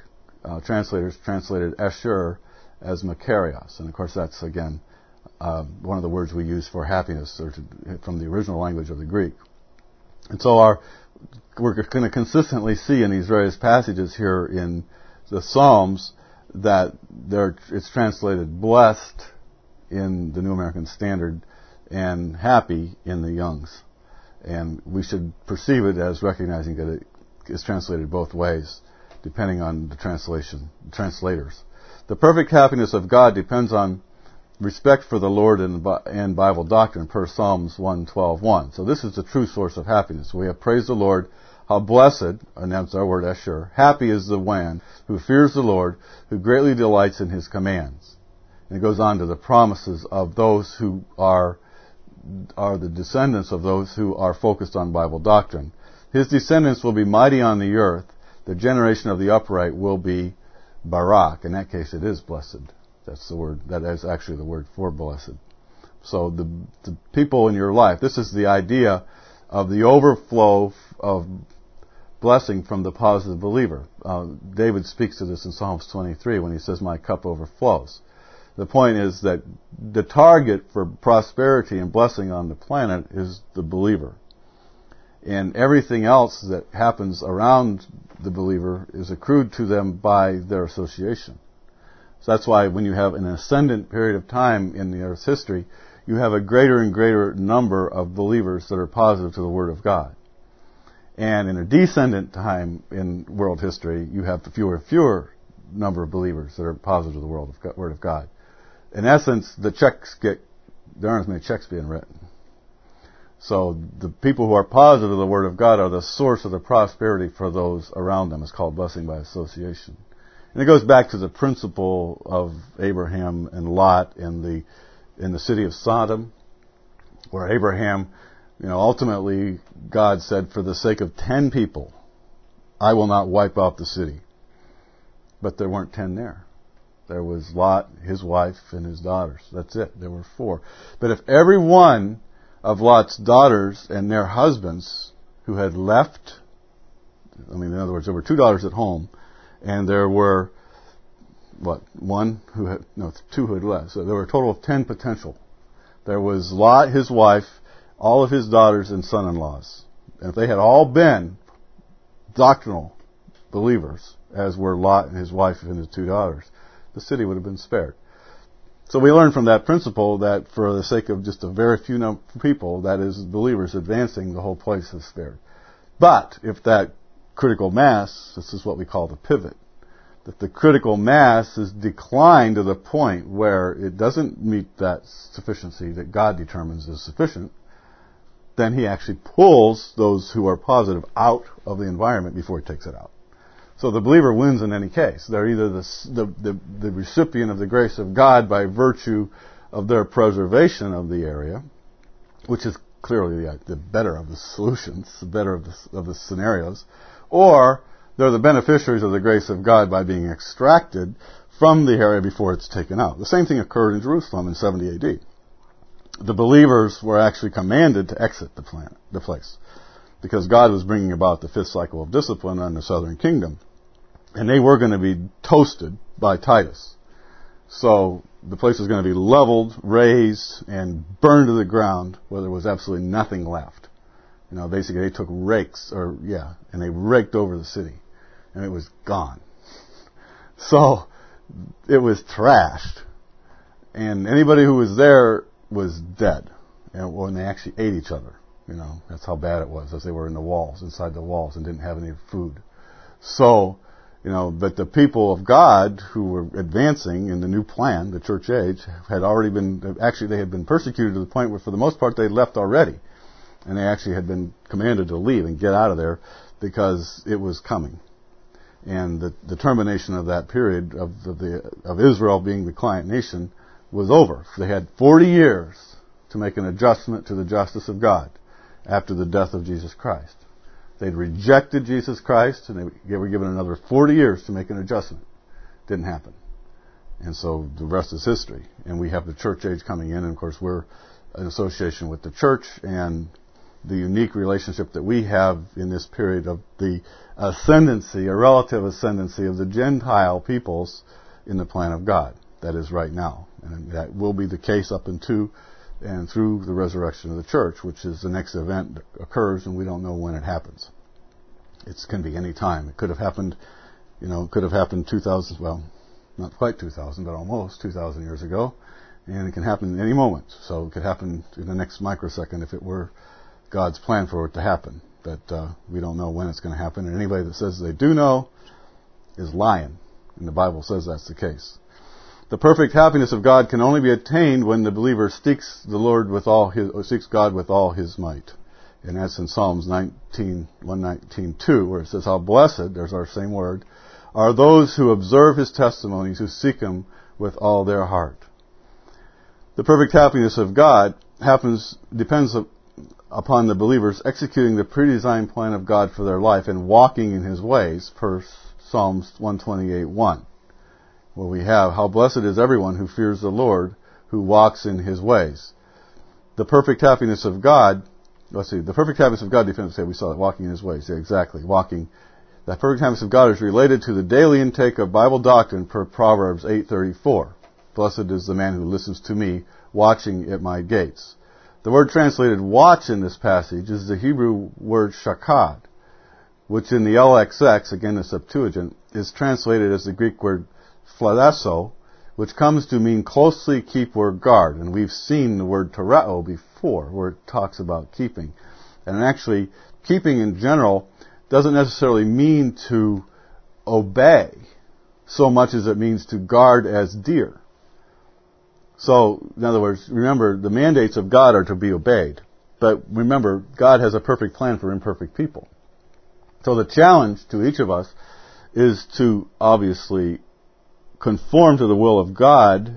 uh, translators translated Asher as Makarios. And of course that's, again, uh, one of the words we use for happiness, or to, from the original language of the Greek. And so our, we're going to consistently see in these various passages here in the Psalms that there, it's translated blessed in the New American Standard and happy in the Young's. And we should perceive it as recognizing that it is translated both ways, depending on the translation, translators. The perfect happiness of God depends on respect for the Lord and, and Bible doctrine, per Psalms one twelve one. So this is the true source of happiness. We have praised the Lord. How blessed, and that's our word Asher, happy is the one who fears the Lord, who greatly delights in his commands. And it goes on to the promises of those who are are the descendants of those who are focused on Bible doctrine. His descendants will be mighty on the earth. The generation of the upright will be Barak. In that case, it is blessed. That's the word. That is actually the word for blessed. So the, the people in your life, this is the idea of the overflow of blessing from the positive believer. Uh, David speaks to this in Psalms twenty-three when he says, "My cup overflows." The point is that the target for prosperity and blessing on the planet is the believer. And everything else that happens around the believer is accrued to them by their association. So that's why when you have an ascendant period of time in the Earth's history, you have a greater and greater number of believers that are positive to the Word of God. And in a descendant time in world history, you have fewer and fewer number of believers that are positive to the world of God, Word of God. In essence, the checks get, there aren't as many checks being written. So the people who are positive to the Word of God are the source of the prosperity for those around them. It's called blessing by association. And it goes back to the principle of Abraham and Lot in the in the city of Sodom, where Abraham, you know, ultimately God said, for the sake of ten people, I will not wipe out the city. But there weren't ten there. There was Lot, his wife, and his daughters. That's it. There were four. But if every one of Lot's daughters and their husbands who had left, I mean, in other words, there were two daughters at home, and there were, what, one who had, no, two who had left. So there were a total of ten potential. There was Lot, his wife, all of his daughters and son-in-laws. And if they had all been doctrinal believers, as were Lot and his wife and his two daughters, the city would have been spared. So we learn from that principle that for the sake of just a very few number of people, that is, believers advancing, the whole place is spared. But if that critical mass, this is what we call the pivot, that the critical mass is declined to the point where it doesn't meet that sufficiency that God determines is sufficient, then he actually pulls those who are positive out of the environment before he takes it out. So the believer wins in any case. They're either the, the, the, the recipient of the grace of God by virtue of their preservation of the area, which is clearly the, the better of the solutions, the better of the, of the scenarios, or they're the beneficiaries of the grace of God by being extracted from the area before it's taken out. The same thing occurred in Jerusalem in seventy A D. The believers were actually commanded to exit the planet, the place, because God was bringing about the fifth cycle of discipline on the southern kingdom. And they were going to be toasted by Titus. So the place was going to be leveled, razed, and burned to the ground where there was absolutely nothing left. You know, basically they took rakes, or yeah, and they raked over the city. And it was gone. So it was trashed. And anybody who was there was dead. And when they actually ate each other. You know, that's how bad it was, as they were in the walls, inside the walls, and didn't have any food. So, you know, but the people of God who were advancing in the new plan, the church age, had already been, actually they had been persecuted to the point where for the most part they had left already. And they actually had been commanded to leave and get out of there because it was coming. And the, the termination of that period of, of, the, of Israel being the client nation was over. They had forty years to make an adjustment to the justice of God after the death of Jesus Christ. They'd rejected Jesus Christ, and they were given another forty years to make an adjustment. Didn't happen. And so the rest is history. And we have the church age coming in, and of course we're in association with the church, and the unique relationship that we have in this period of the ascendancy, a relative ascendancy of the Gentile peoples in the plan of God. That is right now. And that will be the case up into and through the resurrection of the church, which is the next event that occurs, and we don't know when it happens. It can be any time. It could have happened, you know, it could have happened two thousand, well, not quite two thousand, but almost two thousand years ago. And it can happen at any moment. So it could happen in the next microsecond if it were God's plan for it to happen. But uh, we don't know when it's going to happen. And anybody that says they do know is lying. And the Bible says that's the case. The perfect happiness of God can only be attained when the believer seeks the Lord with all his, or seeks God with all his might. And that's in Psalms nineteen, one nineteen, two, where it says, how blessed, there's our same word, are those who observe his testimonies, who seek him with all their heart. The perfect happiness of God happens, depends upon the believers executing the predesigned plan of God for their life and walking in his ways, per Psalms one twenty-eight, one, where we have, how blessed is everyone who fears the Lord, who walks in his ways. The perfect happiness of God, let's see, the perfect happiness of God depends, say we saw it, walking in his ways. Yeah, exactly, walking. The perfect happiness of God is related to the daily intake of Bible doctrine per Proverbs eight thirty-four. Blessed is the man who listens to me, watching at my gates. The word translated watch in this passage is the Hebrew word shakad, which in the L X X, again the Septuagint, is translated as the Greek word phlesso, which comes to mean closely keep or guard. And we've seen the word tereo before, where it talks about keeping. And actually, keeping in general doesn't necessarily mean to obey so much as it means to guard as deer. So, in other words, remember, the mandates of God are to be obeyed. But remember, God has a perfect plan for imperfect people. So the challenge to each of us is to obviously conform to the will of God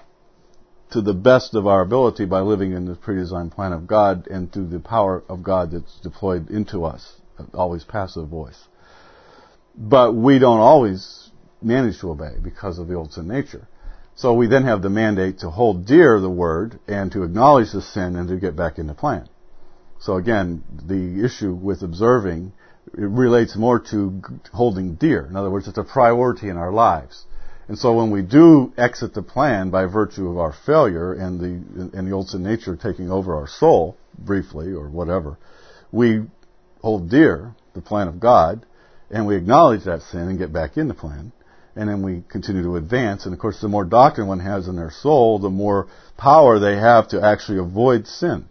to the best of our ability by living in the predesigned plan of God and through the power of God that's deployed into us, always passive voice. But we don't always manage to obey because of the old sin nature. So we then have the mandate to hold dear the word and to acknowledge the sin and to get back into plan. So again, the issue with observing, it relates more to holding dear. In other words, it's a priority in our lives. And so when we do exit the plan by virtue of our failure and the and the old sin nature taking over our soul, briefly or whatever, we hold dear the plan of God and we acknowledge that sin and get back in the plan. And then we continue to advance. And of course, the more doctrine one has in their soul, the more power they have to actually avoid sin.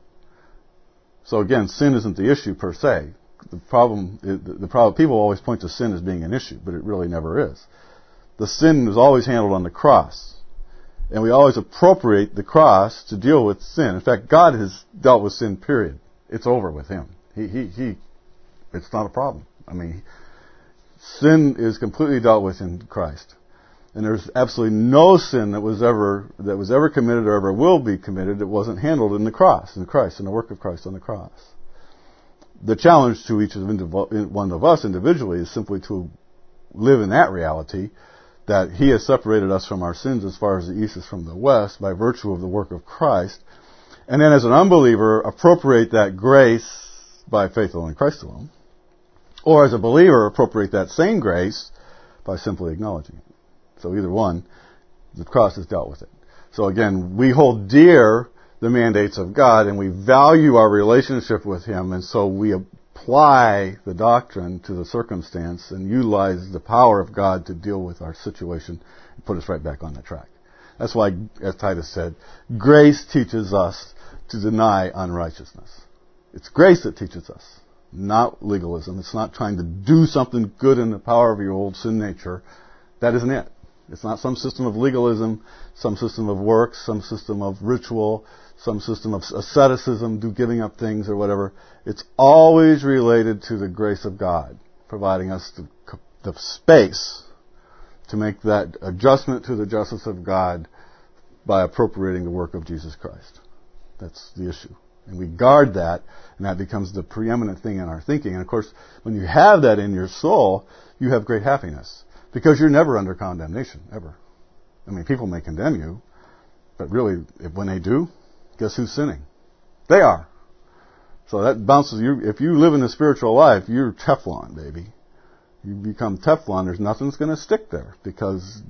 So again, sin isn't the issue per se. The problem, the problem, people always point to sin as being an issue, but it really never is. The sin is always handled on the cross. And we always appropriate the cross to deal with sin. In fact, God has dealt with sin, period. It's over with him. He, he, he, it's not a problem. I mean, sin is completely dealt with in Christ. And there's absolutely no sin that was ever that was ever committed or ever will be committed that wasn't handled in the cross, in Christ, in the work of Christ on the cross. The challenge to each one of us individually is simply to live in that reality that he has separated us from our sins as far as the east is from the west by virtue of the work of Christ. And then as an unbeliever, appropriate that grace by faith alone in Christ alone. Or as a believer, appropriate that same grace by simply acknowledging it. So either one, the cross has dealt with it. So again, we hold dear the mandates of God and we value our relationship with him, and so we apply the doctrine to the circumstance and utilize the power of God to deal with our situation and put us right back on the track. That's why, as Titus said, grace teaches us to deny unrighteousness. It's grace that teaches us, not legalism. It's not trying to do something good in the power of your old sin nature. That isn't it. It's not some system of legalism, some system of works, some system of ritual, some system of asceticism, do giving up things or whatever. It's always related to the grace of God, providing us the, the space to make that adjustment to the justice of God by appropriating the work of Jesus Christ. That's the issue. And we guard that, and that becomes the preeminent thing in our thinking. And of course, when you have that in your soul, you have great happiness. Because you're never under condemnation, ever. I mean, people may condemn you, but really, if, when they do, guess who's sinning? They are. So that bounces you. If you live in the spiritual life, you're Teflon, baby. You become Teflon. There's nothing that's going to stick there because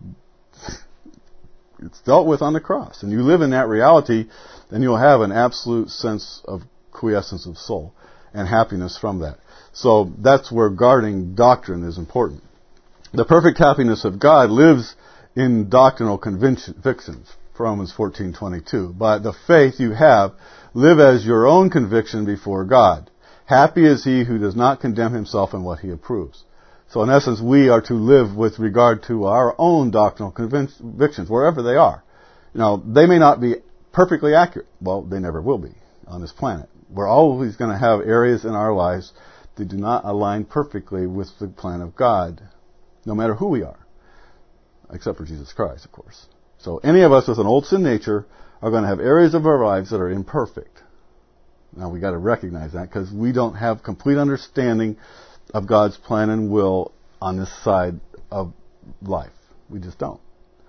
it's dealt with on the cross. And you live in that reality, then you'll have an absolute sense of quiescence of soul and happiness from that. So that's where guarding doctrine is important. The perfect happiness of God lives in doctrinal convictions, Romans fourteen twenty-two. By the faith you have, live as your own conviction before God. Happy is he who does not condemn himself in what he approves. So in essence, we are to live with regard to our own doctrinal convictions, wherever they are. You know, they may not be perfectly accurate. Well, they never will be on this planet. We're always going to have areas in our lives that do not align perfectly with the plan of God, no matter who we are, except for Jesus Christ, of course. So any of us with an old sin nature are going to have areas of our lives that are imperfect. Now we got to recognize that because we don't have complete understanding of God's plan and will on this side of life. We just don't.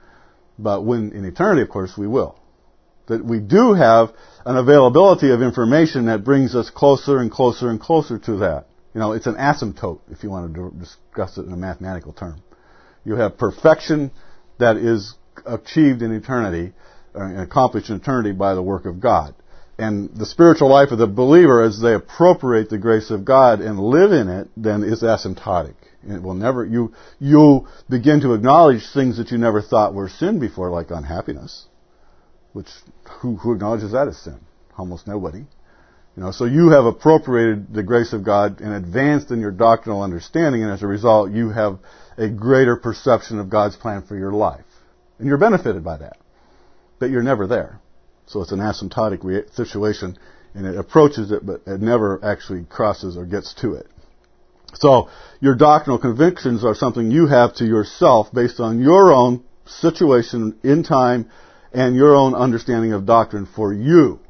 But when in eternity, of course, we will. That we do have an availability of information that brings us closer and closer and closer to that. You know, it's an asymptote, if you want to discuss it in a mathematical term. You have perfection that is achieved in eternity, or accomplished in eternity by the work of God. And the spiritual life of the believer, as they appropriate the grace of God and live in it, then is asymptotic. And it will never, you, you'll begin to acknowledge things that you never thought were sin before, like unhappiness. Which, who, who acknowledges that as sin? Almost nobody. You know, so you have appropriated the grace of God and advanced in your doctrinal understanding, and as a result, you have a greater perception of God's plan for your life. And you're benefited by that. But you're never there. So it's an asymptotic re- situation, and it approaches it, but it never actually crosses or gets to it. So your doctrinal convictions are something you have to yourself based on your own situation in time and your own understanding of doctrine for you,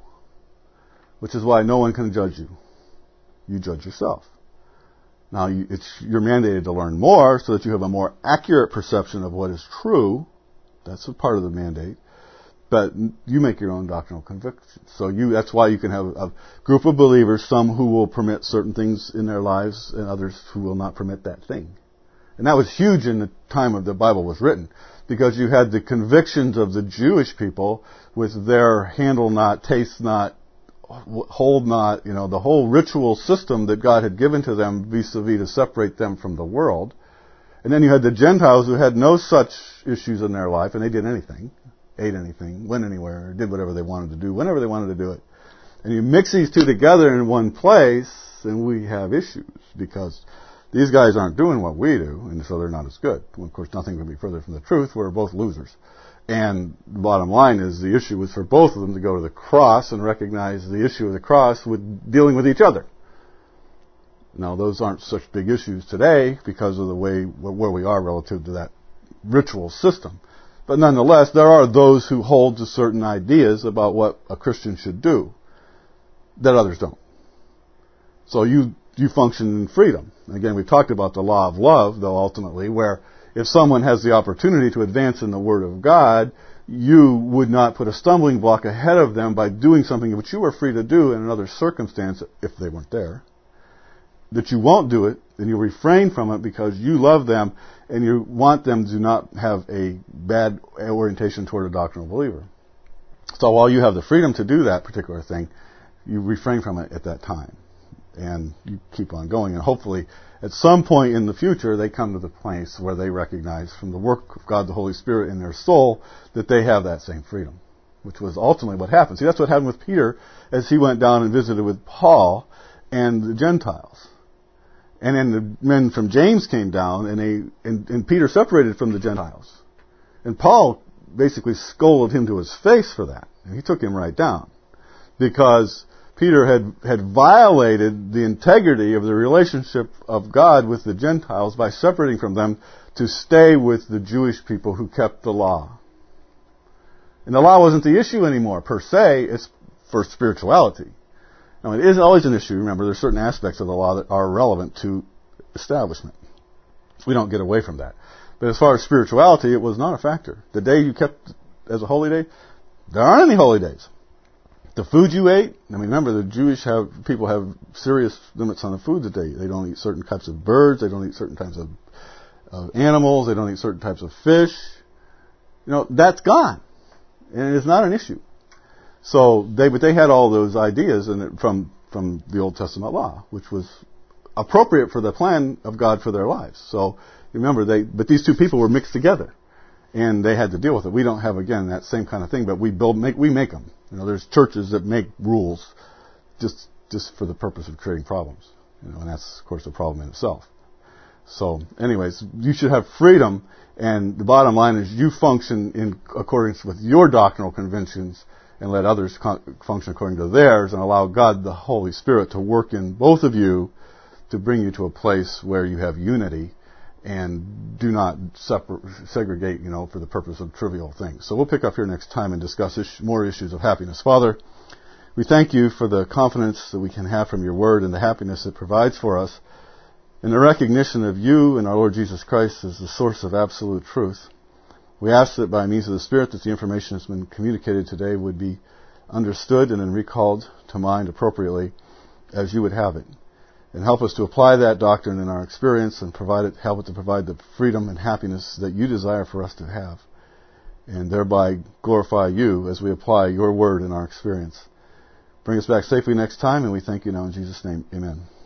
which is why no one can judge you. You judge yourself. Now, you, it's, you're mandated to learn more so that you have a more accurate perception of what is true. That's a part of the mandate. But you make your own doctrinal convictions. So you, that's why you can have a group of believers, some who will permit certain things in their lives and others who will not permit that thing. And that was huge in the time of the Bible was written, because you had the convictions of the Jewish people with their handle not, taste not, hold not, you know, the whole ritual system that God had given to them vis-a-vis to separate them from the world. And then you had the Gentiles who had no such issues in their life, and they did anything, ate anything, went anywhere, did whatever they wanted to do, whenever they wanted to do it. And you mix these two together in one place, and we have issues, because these guys aren't doing what we do, and so they're not as good. Well, of course, nothing could be further from the truth. We're both losers. And the bottom line is the issue was for both of them to go to the cross and recognize the issue of the cross with dealing with each other. Now, those aren't such big issues today because of the way where we are relative to that ritual system. But nonetheless, there are those who hold to certain ideas about what a Christian should do that others don't. So you you function in freedom. And again, we've talked about the law of love, though, ultimately, where if someone has the opportunity to advance in the Word of God, you would not put a stumbling block ahead of them by doing something which you were free to do in another circumstance if they weren't there. That you won't do it, and you refrain from it because you love them and you want them to not have a bad orientation toward a doctrinal believer. So while you have the freedom to do that particular thing, you refrain from it at that time. And you keep on going. And hopefully, at some point in the future, they come to the place where they recognize from the work of God the Holy Spirit in their soul that they have that same freedom, which was ultimately what happened. See, that's what happened with Peter as he went down and visited with Paul and the Gentiles. And then the men from James came down, and, they, and, and Peter separated from the Gentiles. And Paul basically scolded him to his face for that. And he took him right down. Because Peter had, had violated the integrity of the relationship of God with the Gentiles by separating from them to stay with the Jewish people who kept the law. And the law wasn't the issue anymore, per se. It's for spirituality. Now, it is always an issue. Remember, there are certain aspects of the law that are relevant to establishment. We don't get away from that. But as far as spirituality, it was not a factor. The day you kept as a holy day, there aren't any holy days. the food you ate. I mean, remember, the Jewish have people have serious limits on the food that they eat. They don't eat certain types of birds. They don't eat certain types of, of animals. They don't eat certain types of fish. You know, that's gone, and it's not an issue. So they, but they had all those ideas and it, from from the Old Testament law, which was appropriate for the plan of God for their lives. So remember, they but these two people were mixed together, and they had to deal with it. We don't have again that same kind of thing, but we build make we make them. You know, there's churches that make rules just just for the purpose of creating problems. You know, and that's of course a problem in itself. So, anyways, you should have freedom, and the bottom line is you function in accordance with your doctrinal convictions, and let others con- function according to theirs, and allow God, the Holy Spirit, to work in both of you to bring you to a place where you have unity, and do not separ- segregate, you know, for the purpose of trivial things. So we'll pick up here next time and discuss is- more issues of happiness. Father, we thank you for the confidence that we can have from your word and the happiness it provides for us, and the recognition of you and our Lord Jesus Christ as the source of absolute truth. We ask that by means of the Spirit that the information that's been communicated today would be understood and then recalled to mind appropriately as you would have it. And help us to apply that doctrine in our experience and provide it, help it to provide the freedom and happiness that you desire for us to have. And thereby glorify you as we apply your word in our experience. Bring us back safely next time, and we thank you now in Jesus' name. Amen.